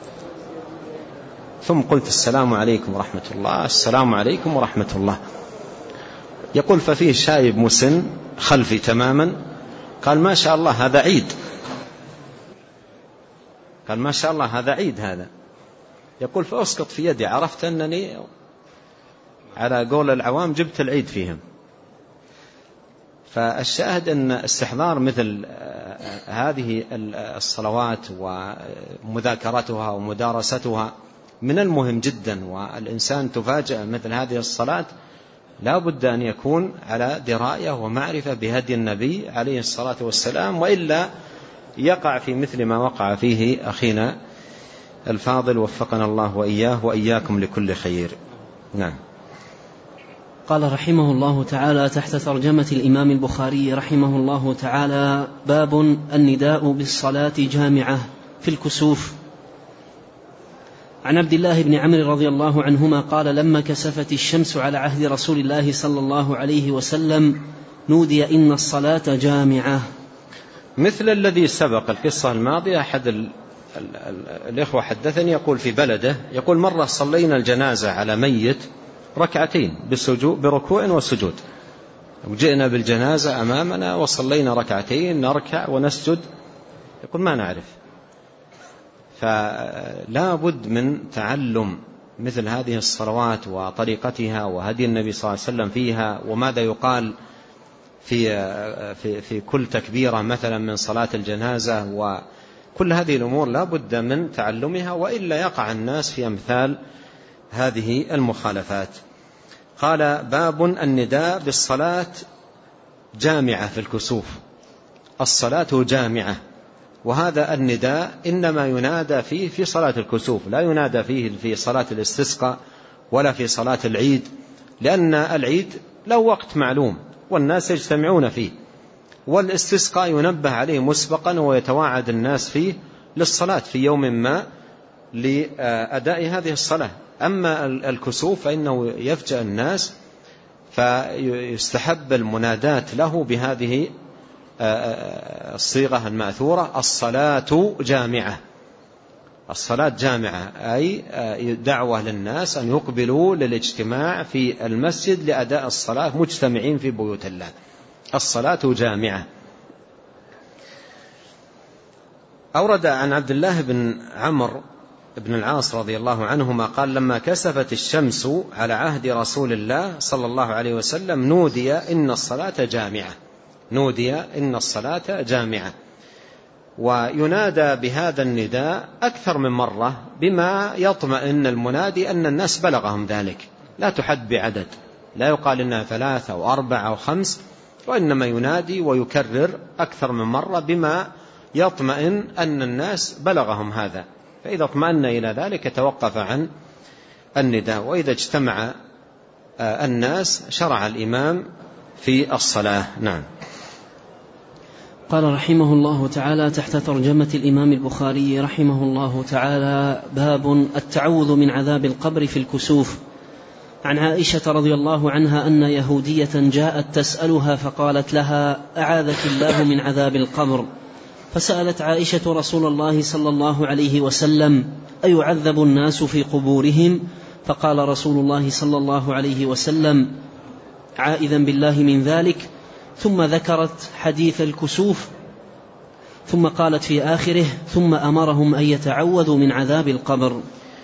[SPEAKER 2] ثم قلت السلام عليكم ورحمة الله، السلام عليكم ورحمة الله. يقول ففيه شايب مسن خلفي تماما قال ما شاء الله هذا عيد، قال ما شاء الله هذا عيد هذا. يقول فأسقط في يدي، عرفت أنني على قول العوام جبت العيد فيهم. فالشاهد أن استحضار مثل هذه الصلوات ومذاكرتها ومدارستها من المهم جدا، والإنسان تفاجأ مثل هذه الصلاة لا بد أن يكون على دراية ومعرفة بهدي النبي عليه الصلاة والسلام، وإلا يقع في مثل ما وقع فيه أخينا الفاضل وفقنا الله وإياه وإياكم لكل خير. نعم.
[SPEAKER 1] قال رحمه الله تعالى تحت ترجمة الإمام البخاري رحمه الله تعالى: باب النداء بالصلاة جامعة في الكسوف. عن عبد الله بن عمرو رضي الله عنهما قال: لما كسفت الشمس على عهد رسول الله صلى الله عليه وسلم نودي إن الصلاة جامعة.
[SPEAKER 2] مثل الذي سبق القصة الماضية. أحد الإخوة حدثني يقول في بلده، يقول مرة صلينا الجنازة على ميت ركعتين بركوع وسجود، وجئنا بالجنازة أمامنا وصلينا ركعتين نركع ونسجد، يقول ما نعرف. فلا بد من تعلم مثل هذه الصلوات وطريقتها وهدي النبي صلى الله عليه وسلم فيها، وماذا يقال في كل تكبيرة مثلا من صلاة الجنازة، وكل هذه الأمور لا بد من تعلمها، وإلا يقع الناس في أمثال هذه المخالفات. قال: باب النداء بالصلاة جامعة في الكسوف. الصلاة جامعة، وهذا النداء إنما ينادى فيه في صلاة الكسوف، لا ينادى فيه في صلاة الاستسقاء ولا في صلاة العيد، لأن العيد له وقت معلوم والناس يجتمعون فيه، والاستسقاء ينبه عليه مسبقا ويتواعد الناس فيه للصلاة في يوم ما لأداء هذه الصلاة. أما الكسوف فإنه يفجأ الناس، فيستحب المنادات له بهذه الصيغة المأثورة: الصلاة جامعة. الصلاة جامعة أي دعوة للناس أن يقبلوا للاجتماع في المسجد لأداء الصلاة مجتمعين في بيوت الله. الصلاة جامعة. أورد عن عبد الله بن عمرو بن العاص رضي الله عنهما قال: لما كسفت الشمس على عهد رسول الله صلى الله عليه وسلم نودي إن الصلاة جامعة. نودي إن الصلاة جامعة. وينادى بهذا النداء أكثر من مرة بما يطمئن المنادي أن الناس بلغهم ذلك، لا تحد بعدد، لا يقال إنها 3 أو 4 أو 5، وإنما ينادي ويكرر أكثر من مرة بما يطمئن أن الناس بلغهم هذا، فإذا اطمأن إلى ذلك توقف عن النداء، وإذا اجتمع الناس شرع الإمام في الصلاة. نعم.
[SPEAKER 1] قال رحمه الله تعالى تحت ترجمة الإمام البخاري رحمه الله تعالى: باب التعوذ من عذاب القبر في الكسوف. عن عائشة رضي الله عنها أن يهودية جاءت تسألها فقالت لها: أعاذك الله من عذاب القبر. فسألت عائشة رسول الله صلى الله عليه وسلم: أيعذب الناس في قبورهم؟ فقال رسول الله صلى الله عليه وسلم: عائذا بالله من ذلك. ثم ذكرت حديث الكسوف، ثم قالت في آخره: ثم أمرهم أن يتعوذوا من عذاب القبر.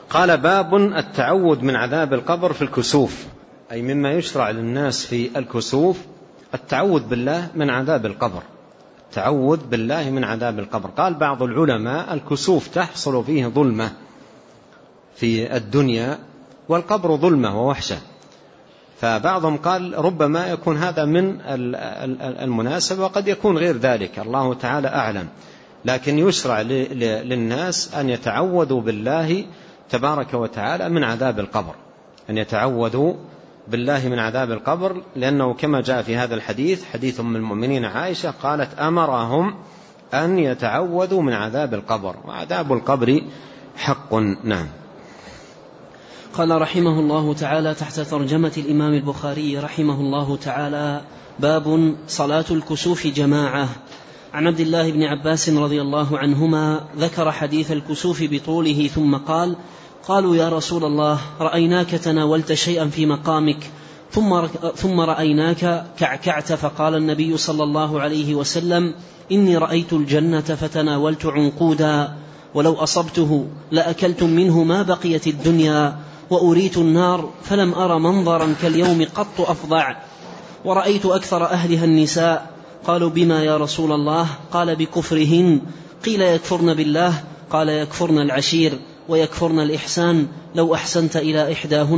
[SPEAKER 2] قال: باب التعوذ من عذاب القبر في الكسوف، أي مما يشرع للناس في الكسوف التعوذ بالله من عذاب القبر، التعوذ بالله من عذاب القبر. قال بعض العلماء: الكسوف تحصل فيه ظلمة في الدنيا، والقبر ظلمة ووحشة، فبعضهم قال ربما يكون هذا من المناسبة وقد يكون غير ذلك، الله تعالى أعلم، لكن يشرع للناس أن يتعوذوا بالله تبارك وتعالى من عذاب القبر، أن يتعوذوا بالله من عذاب القبر، لأنه كما جاء في هذا الحديث، حديث أم المؤمنين عائشة قالت: أمرهم أن يتعوذوا من عذاب القبر، وعذاب القبر حق. نعم.
[SPEAKER 1] قال رحمه الله تعالى تحت ترجمة الإمام البخاري رحمه الله تعالى: باب صلاة الكسوف جماعة. عن عبد الله بن عباس رضي الله عنهما ذكر حديث الكسوف بطوله ثم قال: قالوا يا رسول الله رأيناك تناولت شيئا في مقامك ثم رأيناك كعكعت، فقال النبي صلى الله عليه وسلم: إني رأيت الجنة فتناولت عنقودا، ولو أصبته لأكلتم منه ما بقيت الدنيا، وأريت النار فلم أر منظرا كاليوم قط أفظع، ورأيت أكثر أهلها النساء. قالوا: بما يا رسول الله؟ قال: بكفرهن. قيل: يكفرن بالله؟ قال: يكفرن العشير ويكفرن الإحسان، لو أحسنت إلى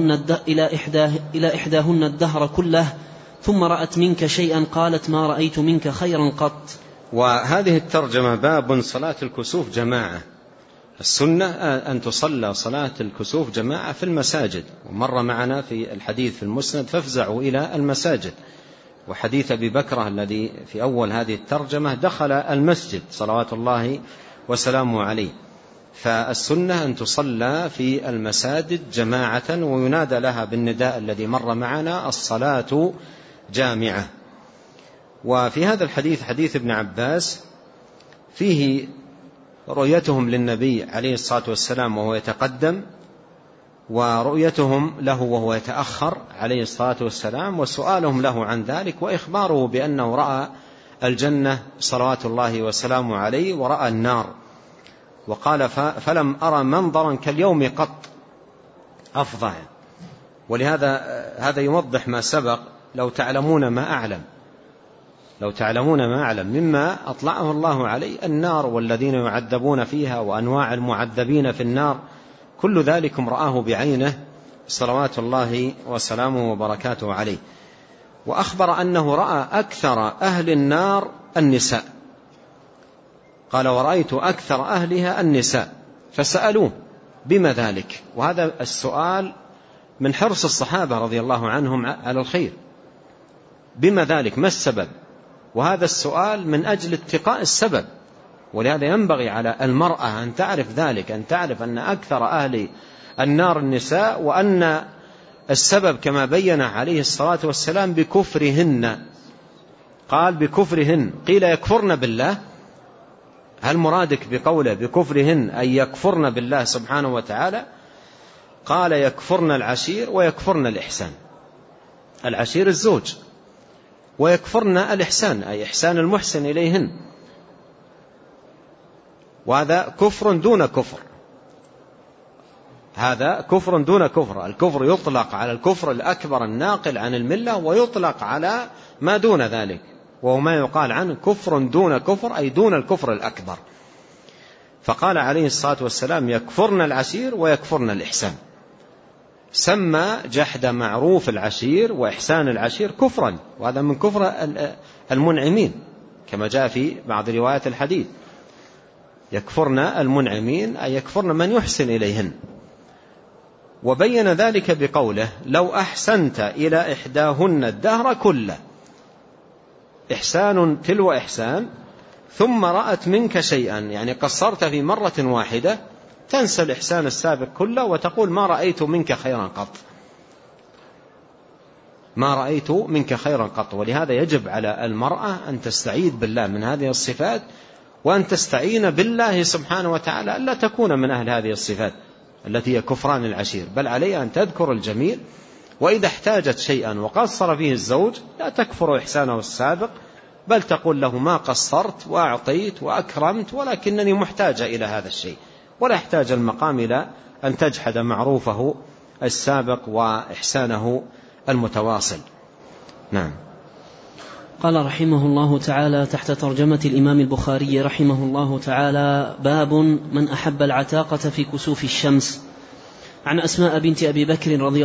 [SPEAKER 1] إحداهن الدهر كله ثم رأت منك شيئا قالت: ما رأيت منك خيرا قط.
[SPEAKER 2] وهذه الترجمة باب صلاة الكسوف جماعة. السنة أن تصلى صلاة الكسوف جماعة في المساجد، ومر معنا في الحديث في المسند: فافزعوا إلى المساجد. وحديث أبي بكرة الذي في أول هذه الترجمة دخل المسجد صلوات الله وسلامه عليه. فالسنة أن تصلى في المساجد جماعة، وينادى لها بالنداء الذي مر معنا: الصلاة جامعة. وفي هذا الحديث، حديث ابن عباس، فيه رؤيتهم للنبي عليه الصلاة والسلام وهو يتقدم، ورؤيتهم له وهو يتأخر عليه الصلاة والسلام، وسؤالهم له عن ذلك، وإخباره بأنه رأى الجنة صلوات الله وسلامه عليه، ورأى النار، وقال: فلم أرى منظرا كاليوم قط أفظع. ولهذا هذا يوضح ما سبق: لو تعلمون ما أعلم مما أطلعه الله عليه، النار والذين يعذبون فيها وأنواع المعذبين في النار، كل ذلكم رآه بعينه صلوات الله وسلامه وبركاته عليه. وأخبر أنه رأى أكثر أهل النار النساء، قال: ورأيت أكثر أهلها النساء، فسألوه: بما ذلك؟ وهذا السؤال من حرص الصحابة رضي الله عنهم على الخير. بما ذلك؟ ما السبب؟ وهذا السؤال من أجل اتقاء السبب، ولهذا ينبغي على المرأة أن تعرف ذلك، أن تعرف أن أكثر أهل النار النساء، وأن السبب كما بين عليه الصلاة والسلام بكفرهن. قال: بكفرهن. قيل: يكفرن بالله؟ هل مرادك بقوله بكفرهن أي يكفرن بالله سبحانه وتعالى؟ قال: يكفرن العشير ويكفرن الإحسان. العشير الزوج، ويكفرن الإحسان أي إحسان المحسن إليهن، وهذا كفر دون كفر، هذا كفر دون كفر. الكفر يطلق على الكفر الأكبر الناقل عن الملة، ويطلق على ما دون ذلك، وهو ما يقال عنه كفر دون كفر، أي دون الكفر الأكبر. فقال عليه الصلاة والسلام: يكفرن العشير ويكفرن الإحسان. سمى جحد معروف العشير وإحسان العشير كفرا، وهذا من كفر المنعمين كما جاء في بعض روايات الحديث: يكفرن المنعمين أي يكفرن من يحسن إليهن. وبين ذلك بقوله: لو أحسنت إلى إحداهن الدهر كله، إحسان تلو إحسان، ثم رأت منك شيئا، يعني قصرت في مرة واحدة، تنسى الإحسان السابق كله وتقول: ما رأيت منك خيرا قط، ما رأيت منك خيرا قط. ولهذا يجب على المرأة أن تستعيذ بالله من هذه الصفات، وأن تستعين بالله سبحانه وتعالى ألا تكون من أهل هذه الصفات التي هي كفران العشير، بل عليها أن تذكر الجميل، وإذا احتاجت شيئا وقصر فيه الزوج لا تكفر إحسانه السابق، بل تقول له: ما قصرت وأعطيت وأكرمت، ولكنني محتاجة إلى هذا الشيء، ولا يحتاج المقام إلى أن تجحد معروفه السابق وإحسانه المتواصل. نعم.
[SPEAKER 1] قال رحمه الله تعالى تحت ترجمة الإمام البخاري رحمه الله تعالى: باب من أحب العتاقة في كسوف الشمس. عن أسماء بنت أبي بكر رضي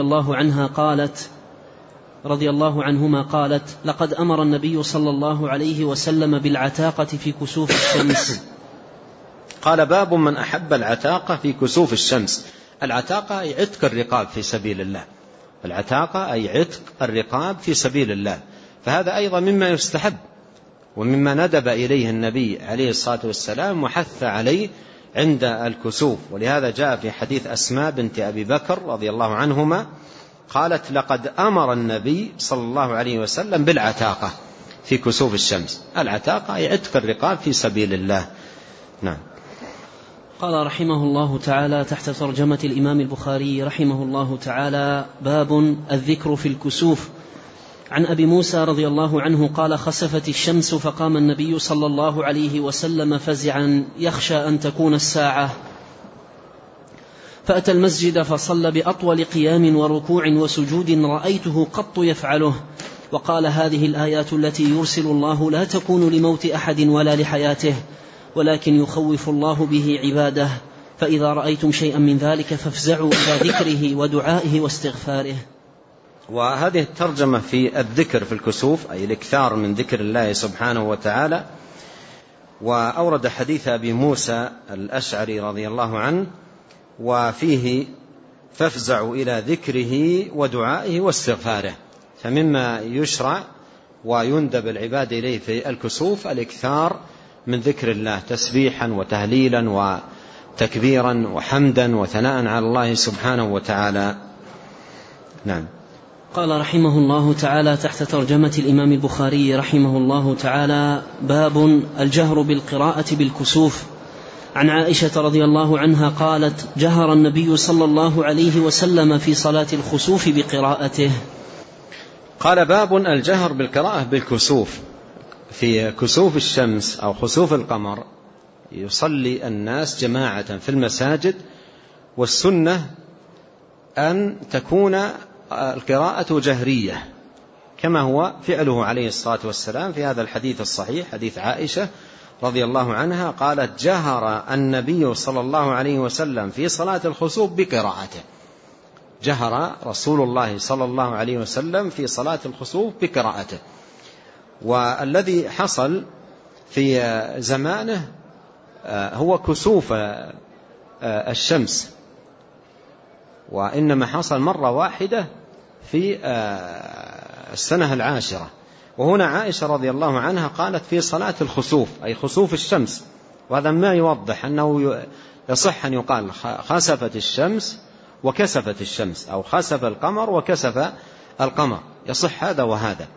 [SPEAKER 1] الله عنهما قالت: لقد أمر النبي صلى الله عليه وسلم بالعتاقة في كسوف الشمس.
[SPEAKER 2] قال: باب من أحب العتاقة في كسوف الشمس. العتاقة أي عتق الرقاب في سبيل الله. العتاقة أي عتق الرقاب في سبيل الله، فهذا أيضا مما يستحب ومما ندب إليه النبي عليه الصلاة والسلام وحث عليه عند الكسوف. ولهذا جاء في حديث أسماء بنت أبي بكر رضي الله عنهما قالت: لقد أمر النبي صلى الله عليه وسلم بالعتاقة في كسوف الشمس. العتاقة أي عتق الرقاب في سبيل الله. نعم.
[SPEAKER 1] قال رحمه الله تعالى تحت ترجمة الإمام البخاري رحمه الله تعالى: باب الذكر في الكسوف. عن أبي موسى رضي الله عنه قال: خسفت الشمس فقام النبي صلى الله عليه وسلم فزعا يخشى أن تكون الساعة، فأتى المسجد فصلى بأطول قيام وركوع وسجود رأيته قط يفعله، وقال: هذه الآيات التي يرسل الله لا تكون لموت أحد ولا لحياته، ولكن يخوف الله به عباده، فإذا رأيتم شيئا من ذلك فافزعوا إلى ذكره ودعائه واستغفاره.
[SPEAKER 2] وهذه الترجمة في الذكر في الكسوف أي الإكثار من ذكر الله سبحانه وتعالى. وأورد حديث أبي موسى الأشعري رضي الله عنه وفيه: فافزعوا إلى ذكره ودعائه واستغفاره. فمما يشرع ويندب العباد إليه في الكسوف الإكثار من ذكر الله، تسبيحا وتهليلا وتكبيرا وحمدا وثناء على الله سبحانه وتعالى. نعم.
[SPEAKER 1] قال رحمه الله تعالى تحت ترجمة الإمام البخاري رحمه الله تعالى: باب الجهر بالقراءة بالكسوف. عن عائشة رضي الله عنها قالت: جهر النبي صلى الله عليه وسلم في صلاة الخسوف بقراءته.
[SPEAKER 2] قال: باب الجهر بالقراءة بالكسوف. في كسوف الشمس أو خسوف القمر يصلي الناس جماعة في المساجد، والسنة أن تكون القراءة جهرية كما هو فعله عليه الصلاة والسلام في هذا الحديث الصحيح، حديث عائشة رضي الله عنها قالت: جهر النبي صلى الله عليه وسلم في صلاة الخسوف بقراءته. جهر رسول الله صلى الله عليه وسلم في صلاة الخسوف بقراءته. والذي حصل في زمانه هو كسوف الشمس، وإنما حصل مرة واحدة في السنة العاشرة. وهنا عائشة رضي الله عنها قالت في صلاة الخسوف أي خسوف الشمس، وهذا ما يوضح أنه يصح أن يقال خسفت الشمس وكسفت الشمس، أو خسف القمر وكسف القمر، يصح هذا وهذا.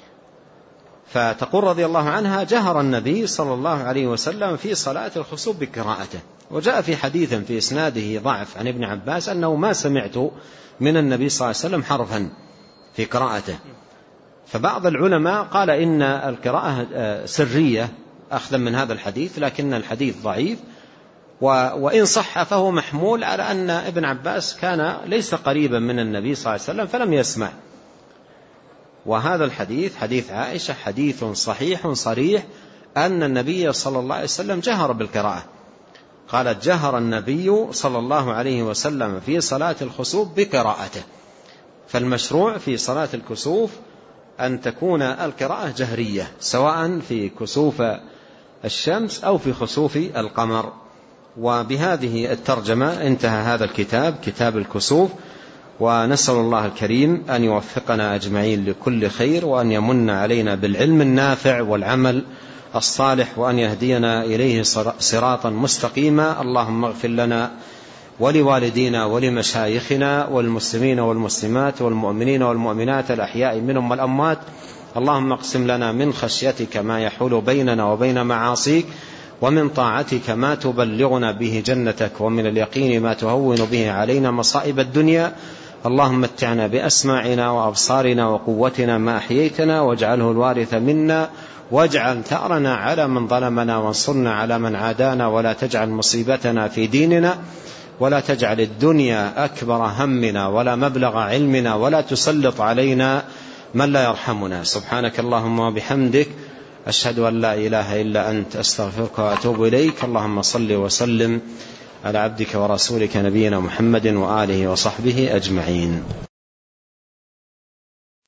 [SPEAKER 2] فتقول رضي الله عنها: جهر النبي صلى الله عليه وسلم في صلاة الخسوف بقراءته. وجاء في حديث في إسناده ضعف عن ابن عباس أنه ما سمعت من النبي صلى الله عليه وسلم حرفا في قراءته. فبعض العلماء قال إن القراءة سرية أخذا من هذا الحديث، لكن الحديث ضعيف، وإن صح فهو محمول على أن ابن عباس كان ليس قريبا من النبي صلى الله عليه وسلم فلم يسمع. وهذا الحديث حديث عائشة حديث صحيح صريح أن النبي صلى الله عليه وسلم جهر بالقراءة. قالت: جهر النبي صلى الله عليه وسلم في صلاة الخسوف بقراءته. فالمشروع في صلاة الكسوف أن تكون القراءة جهرية، سواء في كسوف الشمس أو في خسوف القمر. وبهذه الترجمة انتهى هذا الكتاب، كتاب الكسوف. ونسأل الله الكريم أن يوفقنا أجمعين لكل خير، وأن يمن علينا بالعلم النافع والعمل الصالح، وأن يهدينا إليه صراطا مستقيما. اللهم اغفر لنا ولوالدينا ولمشايخنا والمسلمين والمسلمات والمؤمنين والمؤمنات الأحياء منهم والأموات. اللهم اقسم لنا من خشيتك ما يحول بيننا وبين معاصيك، ومن طاعتك ما تبلغنا به جنتك، ومن اليقين ما تهون به علينا مصائب الدنيا. اللهم متعنا بأسماعنا وأبصارنا وقوتنا ما أحييتنا، واجعله الوارث منا، واجعل ثأرنا على من ظلمنا، وانصرنا على من عادانا، ولا تجعل مصيبتنا في ديننا، ولا تجعل الدنيا أكبر همنا ولا مبلغ علمنا، ولا تسلط علينا من لا يرحمنا. سبحانك اللهم وبحمدك، أشهد أن لا إله إلا أنت، أستغفرك وأتوب إليك. اللهم صل وسلم على عبدك ورسولك نبينا محمد وآله وصحبه أجمعين.